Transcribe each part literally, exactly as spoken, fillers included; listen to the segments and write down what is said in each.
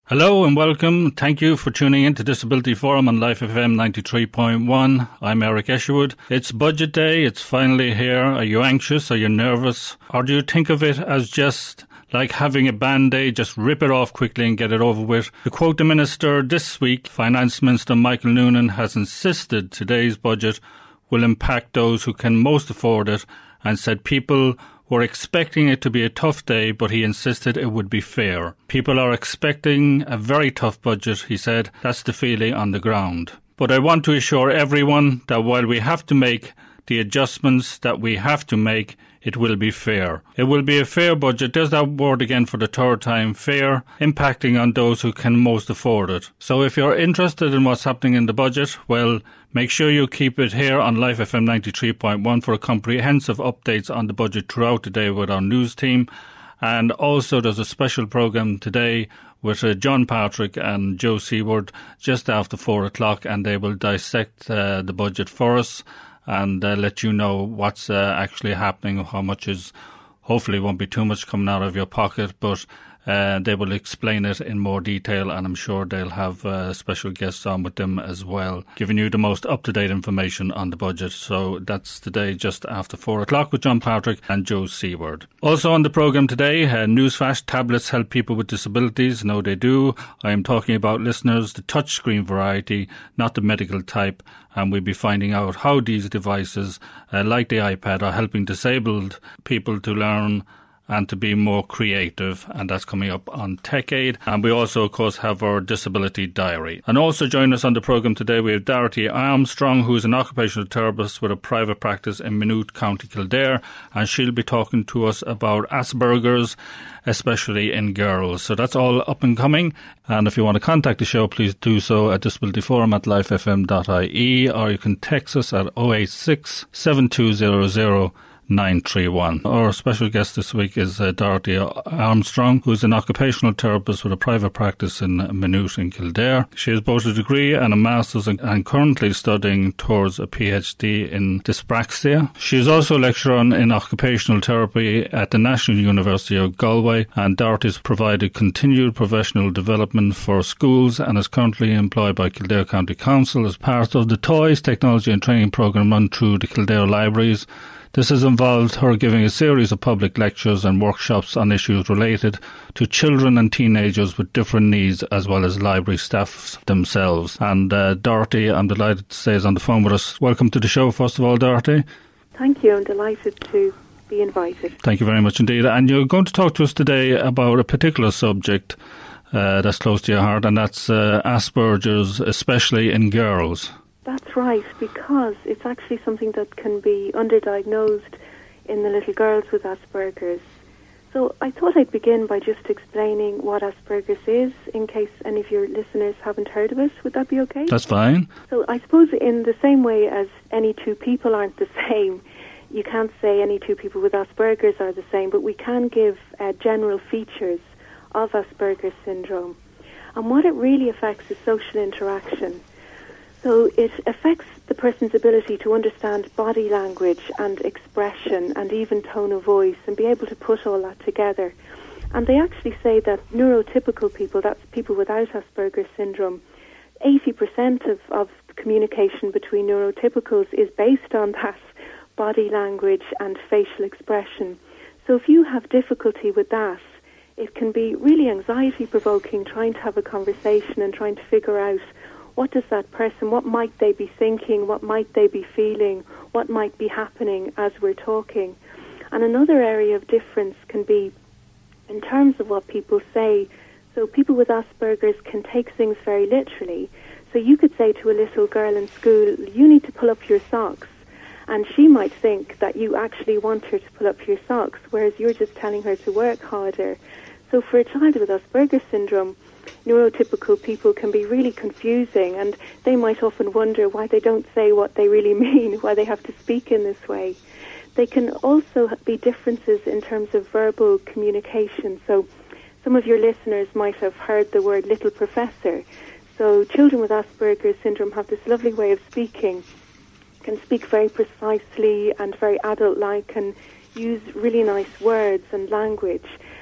Hello and welcome. Thank you for tuning in to Disability Forum on Life F M ninety-three point one. I'm Eric Esherwood. It's budget day. It's finally here. Are you anxious? Are you nervous? Or do you think of it as just like having a band-aid, just rip it off quickly and get it over with? To quote the Minister this week, Finance Minister Michael Noonan has insisted today's budget will impact those who can most afford it, and said people were expecting it to be a tough day, but he insisted it would be fair. People are expecting a very tough budget, he said. That's the feeling on the ground. But I want to assure everyone that while we have to make the adjustments that we have to make, it will be fair. It will be a fair budget. There's that word again for the third time, fair, impacting on those who can most afford it. So if you're interested in what's happening in the budget, well, make sure you keep it here on Life F M ninety-three point one for comprehensive updates on the budget throughout the day with our news team. And also there's a special programme today with uh, John Patrick and Joe Seward just after four o'clock, and they will dissect uh, the budget for us and uh, let you know what's uh, actually happening, how much is, hopefully won't be too much coming out of your pocket, but uh, they will explain it in more detail, and I'm sure they'll have uh, special guests on with them as well, giving you the most up-to-date information on the budget. So that's today just after four o'clock with John Patrick and Joe Seward. Also on the programme today, uh, newsflash, tablets help people with disabilities. No, they do. I am talking about, listeners, the touchscreen variety, not the medical type, and we'll be finding out how these devices, uh, like the iPad, are helping disabled people to learn and to be more creative, and that's coming up on Tech Aid. And we also, of course, have our Disability Diary. And also joining us on the programme today, we have Dorothy Armstrong, who is an occupational therapist with a private practice in Maynooth, County Kildare, and she'll be talking to us about Asperger's, especially in girls. So that's all up and coming. And if you want to contact the show, please do so at disabilityforum at lifefm dot I E, or you can text us at oh eight six, seven two zero zero, nine three one. Our special guest this week is uh, Dorothy Armstrong, who is an occupational therapist with a private practice in Maynooth in Kildare. She has both a degree and a master's and, and currently studying towards a PhD in dyspraxia. She is also a lecturer on, in occupational therapy at the National University of Galway, and Dorothy has provided continued professional development for schools and is currently employed by Kildare County Council as part of the Toys, Technology and Training programme run through the Kildare Libraries. This has involved her giving a series of public lectures and workshops on issues related to children and teenagers with different needs, as well as library staff themselves. And uh, Dorothy, I'm delighted to say, is on the phone with us. Welcome to the show, first of all, Dorothy. Thank you. I'm delighted to be invited. Thank you very much indeed. And you're going to talk to us today about a particular subject uh, that's close to your heart, and that's uh, Asperger's, especially in girls. That's right, because it's actually something that can be underdiagnosed in the little girls with Asperger's. So I thought I'd begin by just explaining what Asperger's is, in case any of your listeners haven't heard of it. Would that be okay? That's fine. So I suppose in the same way as any two people aren't the same, you can't say any two people with Asperger's are the same, but we can give uh, general features of Asperger's syndrome. And what it really affects is social interaction. So it affects the person's ability to understand body language and expression and even tone of voice and be able to put all that together. And they actually say that neurotypical people, that's people without Asperger's syndrome, eighty percent of, of communication between neurotypicals is based on that body language and facial expression. So if you have difficulty with that, it can be really anxiety-provoking trying to have a conversation and trying to figure out what does that person, what might they be thinking, what might they be feeling, what might be happening as we're talking. And another area of difference can be in terms of what people say. So people with Asperger's can take things very literally. So you could say to a little girl in school, you need to pull up your socks. And she might think that you actually want her to pull up your socks, whereas you're just telling her to work harder. So for a child with Asperger's syndrome, neurotypical people can be really confusing, and they might often wonder why they don't say what they really mean, why they have to speak in this way. They can also be differences in terms of verbal communication. So some of your listeners might have heard the word little professor. So children with Asperger's syndrome have this lovely way of speaking, can speak very precisely and very adult-like and use really nice words and language.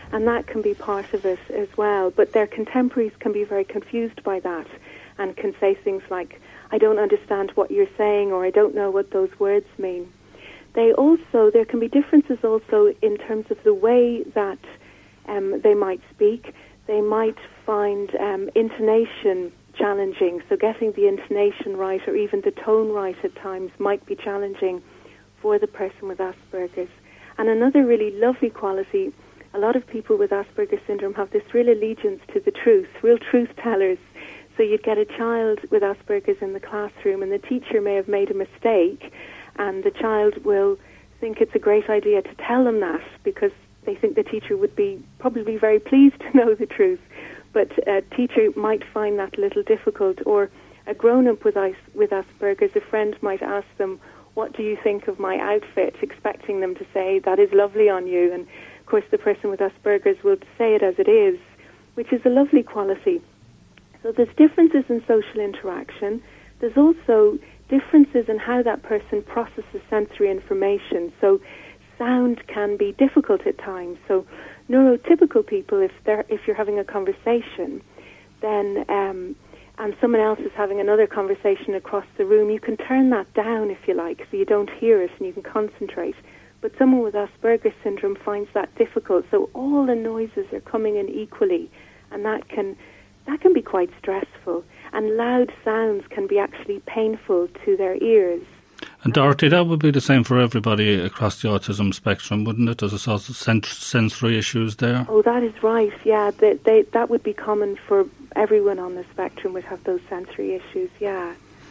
And that can be part of it as well. But their contemporaries can be very confused by that and can say things like, I don't understand what you're saying, or I don't know what those words mean. They also, there can be differences also in terms of the way that um, they might speak. They might find um, intonation challenging, so getting the intonation right or even the tone right at times might be challenging for the person with Asperger's. And another really lovely quality, a lot of people with Asperger's syndrome have this real allegiance to the truth, real truth tellers. So you'd get a child with Asperger's in the classroom and the teacher may have made a mistake, and the child will think it's a great idea to tell them that because they think the teacher would be probably very pleased to know the truth. But a teacher might find that a little difficult, or a grown-up with, with Asperger's, a friend might ask them, what do you think of my outfit, expecting them to say, that is lovely on you. And, of course, the person with Asperger's will say it as it is, which is a lovely quality. So there's differences in social interaction. There's also differences in how that person processes sensory information. So sound can be difficult at times. So neurotypical people, if they're if you're having a conversation, then um, and someone else is having another conversation across the room, you can turn that down if you like, so you don't hear it and you can concentrate. But someone with Asperger's syndrome finds that difficult. So all the noises are coming in equally, and that can that can be quite stressful. And loud sounds can be actually painful to their ears. And Dorothy, that would be the same for everybody across the autism spectrum, wouldn't it? There's a sort of sensory issues there. Oh, that is right, yeah. They, they, that would be common for everyone on the spectrum would have those sensory issues, yeah.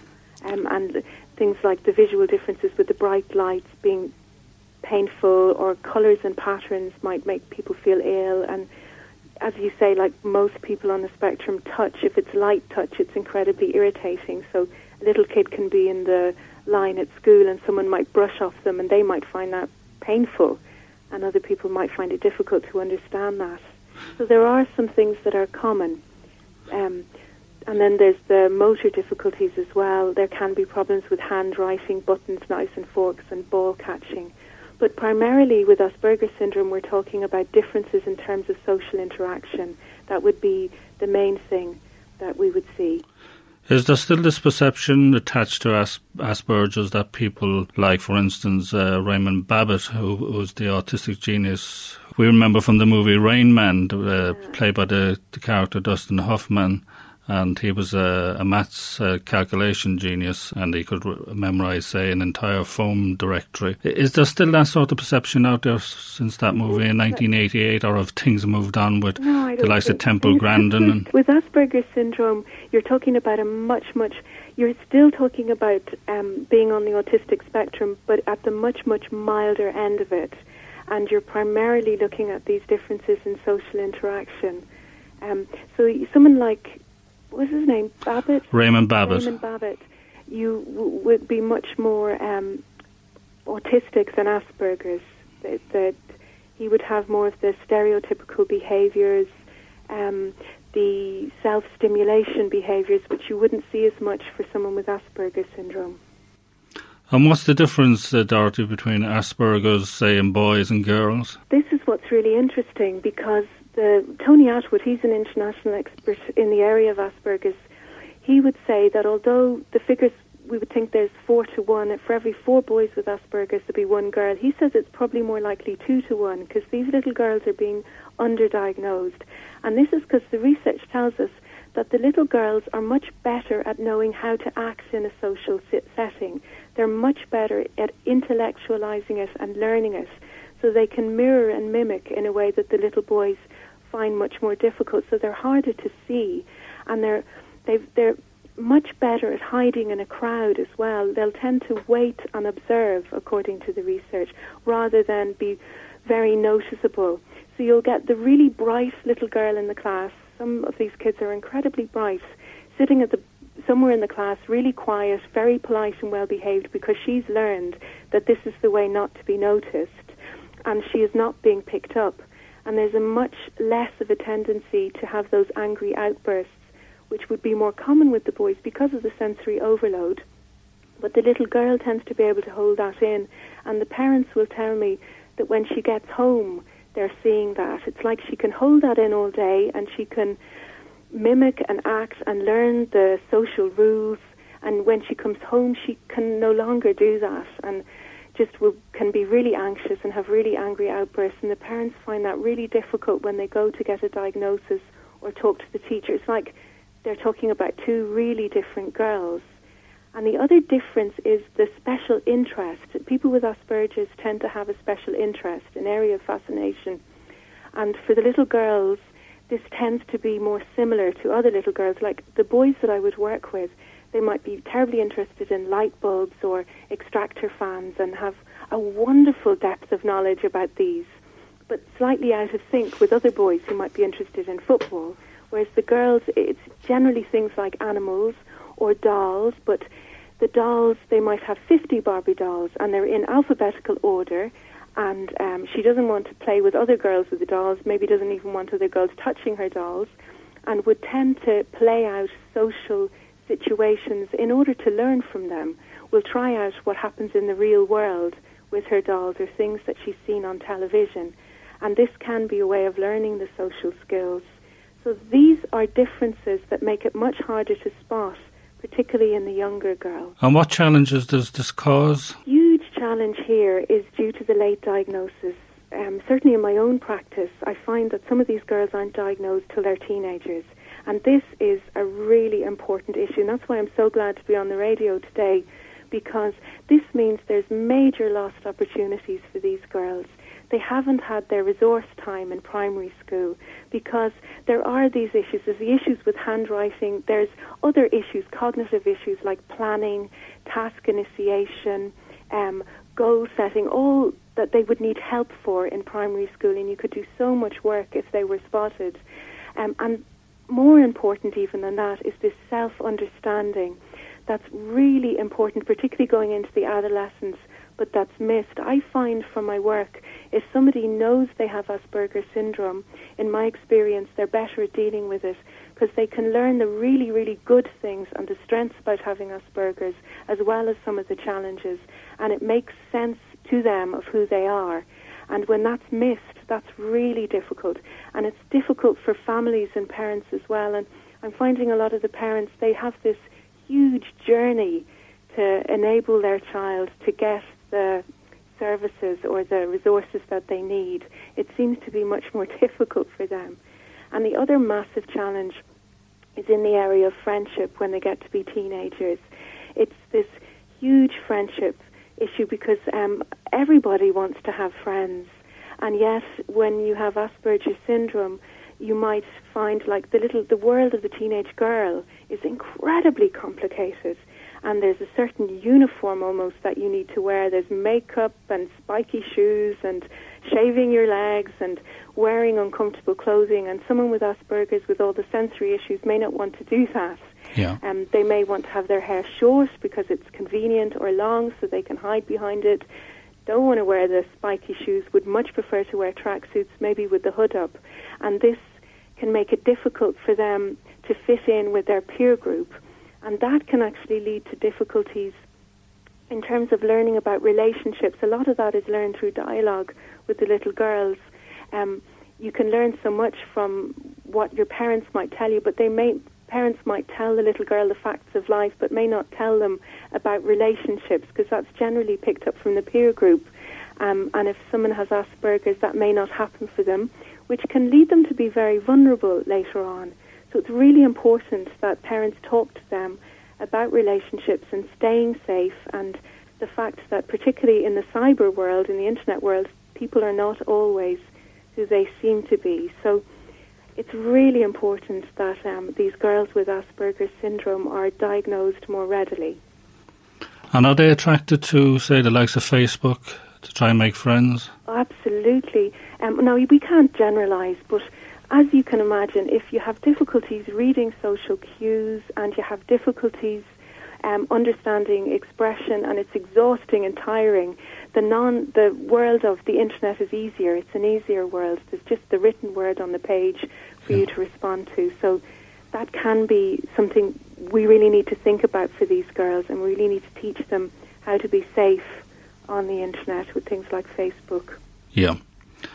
Um, and things like the visual differences with the bright lights being painful, or colours and patterns might make people feel ill. And as you say, like most people on the spectrum, touch, if it's light touch, it's incredibly irritating. So a little kid can be in the line at school and someone might brush off them and they might find that painful, and other people might find it difficult to understand that. So there are some things that are common. Um, and then there's the motor difficulties as well. There can be problems with handwriting, buttons, knives and forks, and ball catching. But primarily with Asperger's syndrome, we're talking about differences in terms of social interaction. That would be the main thing that we would see. Is there still this perception attached to As- Asperger's that people like, for instance, uh, Raymond Babbitt, who was the autistic genius we remember from the movie Rain Man, uh, played by the, the character Dustin Hoffman, and he was a, a maths uh, calculation genius, and he could re- memorise, say, an entire phone directory. Is there still that sort of perception out there since that movie in nineteen eighty-eight, or have things moved on with no, the likes of Temple Grandin? And with Asperger's syndrome, you're talking about a much, much... You're still talking about um, being on the autistic spectrum, but at the much, much milder end of it. And you're primarily looking at these differences in social interaction. Um, so someone like... What's his name? Babbitt? Raymond Babbitt. Raymond Babbitt. You w- would be much more um, autistic than Asperger's. That, that he would have more of the stereotypical behaviours, um, the self-stimulation behaviours, which you wouldn't see as much for someone with Asperger's syndrome. And what's the difference, uh, Dorothy, between Asperger's, say, in boys and girls? This is what's really interesting, because the, Tony Attwood, he's an international expert in the area of Asperger's. He would say that although the figures, we would think there's four to one, for every four boys with Asperger's there'd be one girl. He says it's probably more likely two to one, because these little girls are being underdiagnosed. And this is because the research tells us that the little girls are much better at knowing how to act in a social setting. They're much better at intellectualizing it and learning it, so they can mirror and mimic in a way that the little boys find much more difficult. So they're harder to see, and they're they've, they're much better at hiding in a crowd as well. They'll tend to wait and observe, according to the research, rather than be very noticeable. So you'll get the really bright little girl in the class. Some of these kids are incredibly bright, sitting at the somewhere in the class, really quiet, very polite and well-behaved, because she's learned that this is the way not to be noticed, and she is not being picked up. And there's a much less of a tendency to have those angry outbursts, which would be more common with the boys because of the sensory overload. But the little girl tends to be able to hold that in, and the parents will tell me that when she gets home, they're seeing that. It's like she can hold that in all day, and she can mimic and act and learn the social rules, and when she comes home she can no longer do that, and just will, can be really anxious and have really angry outbursts, and the parents find that really difficult when they go to get a diagnosis or talk to the teacher. It's like they're talking about two really different girls. And the other difference is the special interest. People with Asperger's tend to have a special interest, an area of fascination. And for the little girls, this tends to be more similar to other little girls. Like the boys that I would work with, they might be terribly interested in light bulbs or extractor fans and have a wonderful depth of knowledge about these, but slightly out of sync with other boys who might be interested in football. Whereas the girls, it's generally things like animals or dolls, but the dolls, they might have fifty Barbie dolls, and they're in alphabetical order, and um, she doesn't want to play with other girls with the dolls, maybe doesn't even want other girls touching her dolls, and would tend to play out social situations in order to learn from them. Will try out what happens in the real world with her dolls or things that she's seen on television, and this can be a way of learning the social skills. So these are differences that make it much harder to spot, particularly in the younger girl. And what challenges does this cause? Huge challenge here is due to the late diagnosis. Um, certainly in my own practice, I find that some of these girls aren't diagnosed till they're teenagers. And this is a really important issue. And that's why I'm so glad to be on the radio today, because this means there's major lost opportunities for these girls. They haven't had their resource time in primary school because there are these issues. There's the issues with handwriting. There's other issues, cognitive issues like planning, task initiation, um, goal setting, all that they would need help for in primary school, and you could do so much work if they were spotted. Um, and more important even than that is this self-understanding that's really important, particularly going into the adolescence, but that's missed. I find from my work, if somebody knows they have Asperger's syndrome, in my experience, they're better at dealing with it because they can learn the really, really good things and the strengths about having Asperger's, as well as some of the challenges, and it makes sense to them of who they are. And when that's missed, that's really difficult. And it's difficult for families and parents as well. And I'm finding a lot of the parents, they have this huge journey to enable their child to get the services or the resources that they need. It seems to be much more difficult for them. And the other massive challenge is in the area of friendship when they get to be teenagers. It's this huge friendship issue because um, everybody wants to have friends. And yet, when you have Asperger's syndrome, you might find like the little, the world of the teenage girl is incredibly complicated. And there's a certain uniform almost that you need to wear. There's makeup and spiky shoes and shaving your legs and wearing uncomfortable clothing. And someone with Asperger's with all the sensory issues may not want to do that. Yeah. Um, they may want to have their hair short because it's convenient, or long so they can hide behind it. Don't want to wear the spiky shoes, would much prefer to wear tracksuits, maybe with the hood up. And this can make it difficult for them to fit in with their peer group. And that can actually lead to difficulties in terms of learning about relationships. A lot of that is learned through dialogue with the little girls. Um, you can learn so much from what your parents might tell you, but they may parents might tell the little girl the facts of life, but may not tell them about relationships, because that's generally picked up from the peer group. Um, and if someone has Asperger's, that may not happen for them, which can lead them to be very vulnerable later on. So it's really important that parents talk to them about relationships and staying safe, and the fact that particularly in the cyber world, in the internet world, people are not always who they seem to be. So it's really important that um, these girls with Asperger's syndrome are diagnosed more readily. And are they attracted to, say, the likes of Facebook to try and make friends? Absolutely. Um, now, we can't generalise, but as you can imagine, if you have difficulties reading social cues and you have difficulties um, understanding expression, and it's exhausting and tiring, the non the world of the internet is easier. It's an easier world. There's just the written word on the page for yeah. you to respond to. So that can be something we really need to think about for these girls, and we really need to teach them how to be safe on the internet with things like Facebook. Yeah.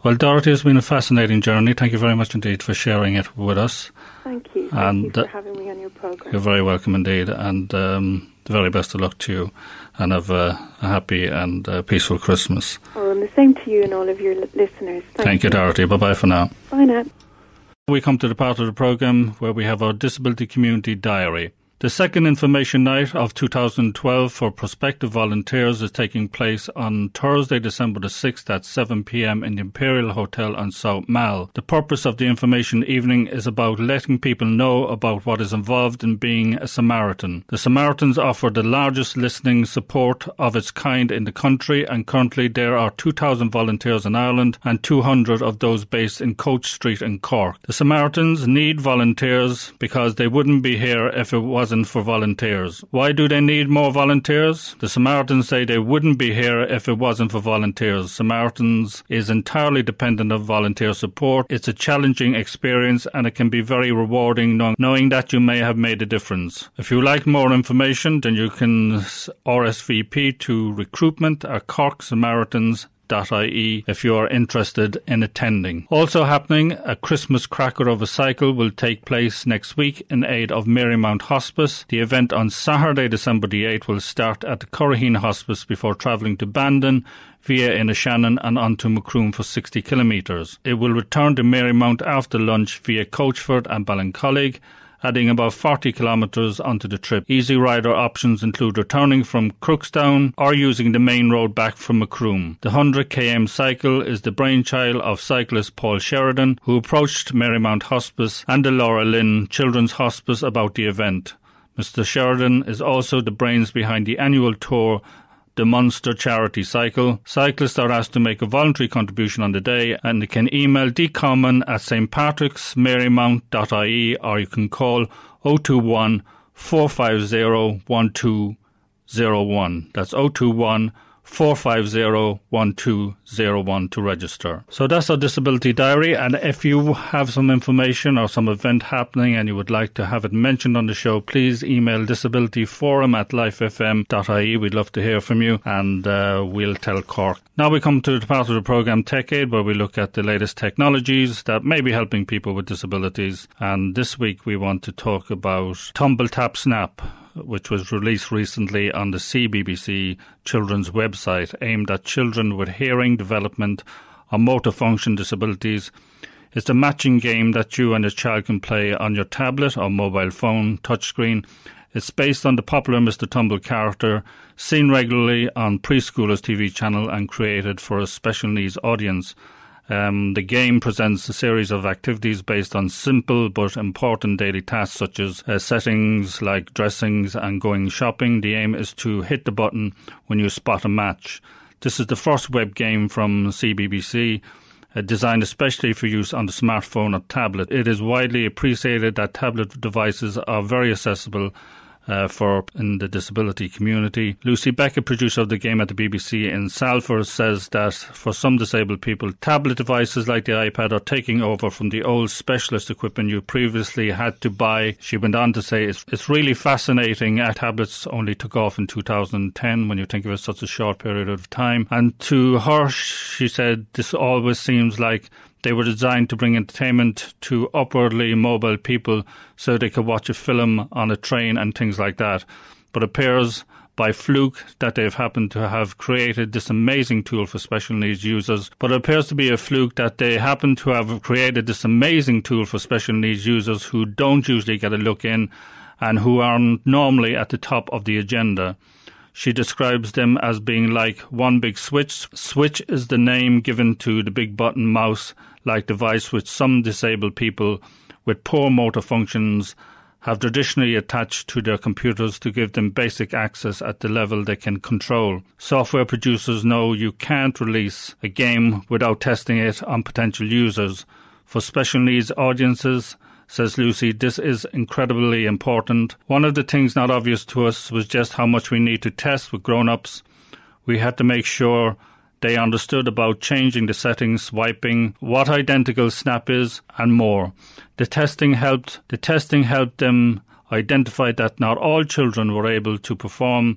Well, Dorothy, it's been a fascinating journey. Thank you very much indeed for sharing it with us. Thank you. Thank and, you for having me on your programme. You're very welcome indeed. And um, the very best of luck to you. And have a, a happy and uh, peaceful Christmas. Oh, and the same to you and all of your li- listeners. Thank, Thank you, you, Dorothy. Bye-bye for now. Bye now. We come to the part of the programme where we have our Disability Community Diary. The second information night of two thousand twelve for prospective volunteers is taking place on Thursday, December the sixth at seven p.m. in the Imperial Hotel on South Mall. The purpose of the information evening is about letting people know about what is involved in being a Samaritan. The Samaritans offer the largest listening support of its kind in the country, and currently there are two thousand volunteers in Ireland and two hundred of those based in Coach Street in Cork. The Samaritans need volunteers because they wouldn't be here if it wasn't for volunteers. Why do they need more volunteers? The Samaritans say they wouldn't be here if it wasn't for volunteers. Samaritans is entirely dependent on volunteer support. It's a challenging experience and it can be very rewarding knowing that you may have made a difference. If you like more information, then you can R S V P to recruitment at Cork Samaritans dot I E if you are interested in attending. Also happening, a Christmas cracker of a cycle will take place next week in aid of Marymount Hospice. The event on Saturday, December the eighth will start at the Curraheen Hospice before travelling to Bandon via Innishannon and on to Macroom for sixty kilometres. It will return to Marymount after lunch via Coachford and Ballincollig, adding about forty kilometres onto the trip. Easy rider options include returning from Crookstown or using the main road back from Macroom. The one hundred kilometre cycle is the brainchild of cyclist Paul Sheridan, who approached Marymount Hospice and the Laura Lynn Children's Hospice about the event. Mister Sheridan is also the brains behind the annual tour, the Munster Charity Cycle. Cyclists are asked to make a voluntary contribution on the day, and they can email dcommon at s t patrick's marymount dot I E or you can call oh two one, four five zero, one two zero one. That's oh two one, four five zero, one two zero one to register. So that's our Disability Diary, and if you have some information or some event happening and you would like to have it mentioned on the show, please email disabilityforum at life f m dot I E. We'd love to hear from you, and uh, we'll tell Cork. Now we come to the part of the programme Tech Aid, where we look at the latest technologies that may be helping people with disabilities, and this week we want to talk about Tumble Tap Snap, which was released recently on the C B B C Children's website, aimed at children with hearing, development or motor function disabilities. It's a matching game that you and your child can play on your tablet or mobile phone touchscreen. It's based on the popular Mister Tumble character, seen regularly on Preschoolers T V channel and created for a special needs audience. Um, the game presents a series of activities based on simple but important daily tasks such as uh, settings like dressings and going shopping. The aim is to hit the button when you spot a match. This is the first web game from C B B C, uh, designed especially for use on the smartphone or tablet. It is widely appreciated that tablet devices are very accessible Uh, for in the disability community. Lucy Beckett, producer of the game at the B B C in Salford, says that for some disabled people, tablet devices like the iPad are taking over from the old specialist equipment you previously had to buy. She went on to say it's, it's really fascinating. Uh, tablets only took off in two thousand ten when you think of it, such a short period of time. And to her, she said, this always seems like they were designed to bring entertainment to upwardly mobile people so they could watch a film on a train and things like that. But it appears by fluke that they've happened to have created this amazing tool for special needs users. But it appears to be a fluke that they happen to have created this amazing tool for special needs users who don't usually get a look in and who aren't normally at the top of the agenda. She describes them as being like one big switch. Switch is the name given to the big button mouse-like device which some disabled people with poor motor functions have traditionally attached to their computers to give them basic access at the level they can control. Software producers know you can't release a game without testing it on potential users. For special needs audiences, says Lucy, this is incredibly important. One of the things not obvious to us was just how much we need to test with grown-ups. We had to make sure they understood about changing the settings, swiping, what identical snap is, and more. The testing helped. The testing helped them identify that not all children were able to perform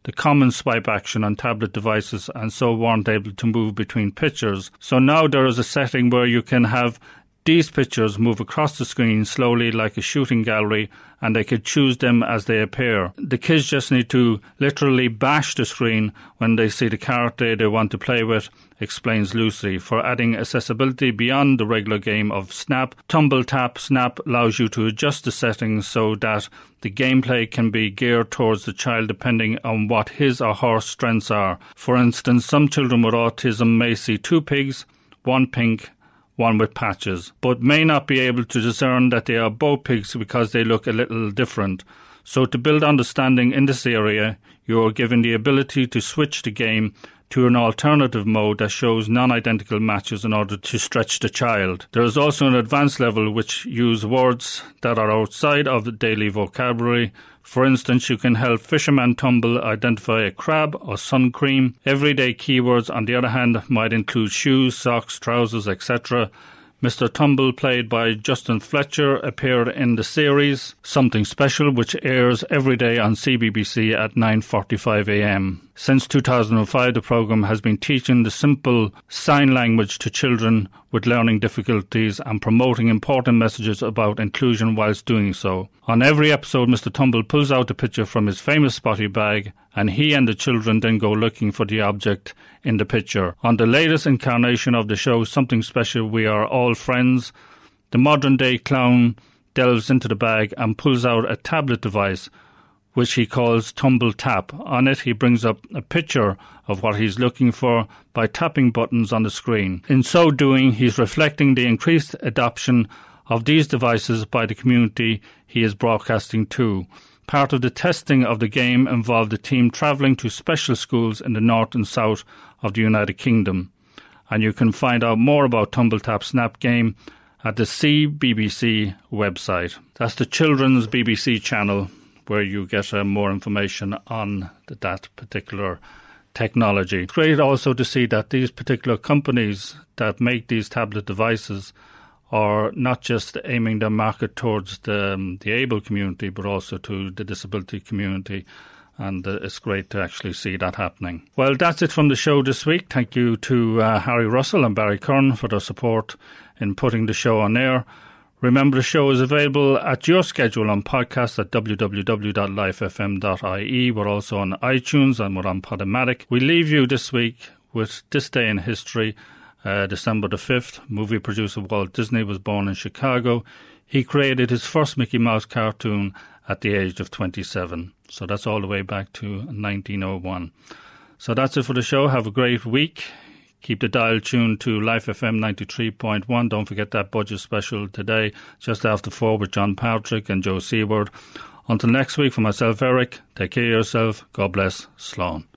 the common swipe action on tablet devices and so weren't able to move between pictures. So now there is a setting where you can have these pictures move across the screen slowly like a shooting gallery, and they could choose them as they appear. The kids just need to literally bash the screen when they see the character they want to play with, explains Lucy. For adding accessibility beyond the regular game of Snap, Tumble Tap Snap allows you to adjust the settings so that the gameplay can be geared towards the child depending on what his or her strengths are. For instance, some children with autism may see two pigs, one pink, one with patches, but may not be able to discern that they are both pigs because they look a little different. So to build understanding in this area, you are given the ability to switch the game to an alternative mode that shows non-identical matches in order to stretch the child. There is also an advanced level which use words that are outside of the daily vocabulary. For instance, you can help Fisherman Tumble identify a crab or sun cream. Everyday keywords, on the other hand, might include shoes, socks, trousers, et cetera. Mister Tumble, played by Justin Fletcher, appeared in the series Something Special, which airs every day on C B B C at nine forty-five a m. Since two thousand five, the programme has been teaching the simple sign language to children with learning difficulties and promoting important messages about inclusion whilst doing so. On every episode, Mister Tumble pulls out a picture from his famous spotty bag, and he and the children then go looking for the object in the picture. On the latest incarnation of the show, Something Special, We Are All Friends, the modern-day clown delves into the bag and pulls out a tablet device, which he calls Tumble Tap. On it, he brings up a picture of what he's looking for by tapping buttons on the screen. In so doing, he's reflecting the increased adoption of these devices by the community he is broadcasting to. Part of the testing of the game involved the team travelling to special schools in the north and south of the United Kingdom. And you can find out more about Tumble Tap Snap game at the C B B C website. That's the children's B B C channel, where you get uh, more information on the, that particular technology. It's great also to see that these particular companies that make these tablet devices are not just aiming their market towards the, um, the able community, but also to the disability community. And uh, it's great to actually see that happening. Well, that's it from the show this week. Thank you to uh, Harry Russell and Barry Kern for their support in putting the show on air. Remember, the show is available at your schedule on podcast at w w w dot life f m dot i e. We're also on iTunes and we're on Podomatic. We leave you this week with This Day in History. Uh, December the fifth, movie producer Walt Disney was born in Chicago. He created his first Mickey Mouse cartoon at the age of twenty-seven. So that's all the way back to nineteen oh one. So that's it for the show. Have a great week. Keep the dial tuned to Life F M ninety-three point one. Don't forget that budget special today, just after four, with John Patrick and Joe Seward. Until next week, for myself, Eric, take care of yourself. God bless. Slán.